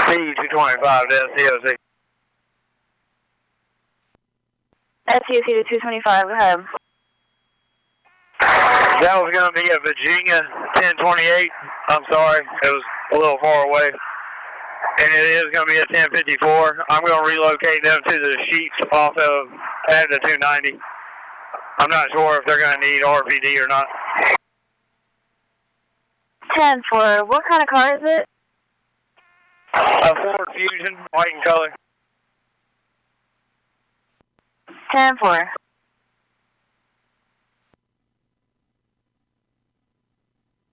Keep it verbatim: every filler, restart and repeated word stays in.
C two twenty-five to S C O C. S C O C to two twenty-five, go ahead. That was going to be a Virginia ten twenty-eight. I'm sorry, it was a little far away. And it is going to be a ten fifty-four. I'm going to relocate them to the sheets off of at the two ninety. I'm not sure if they're going to need R P D or not. ten four, what kind of car is it? A Ford Fusion, white in color. ten four.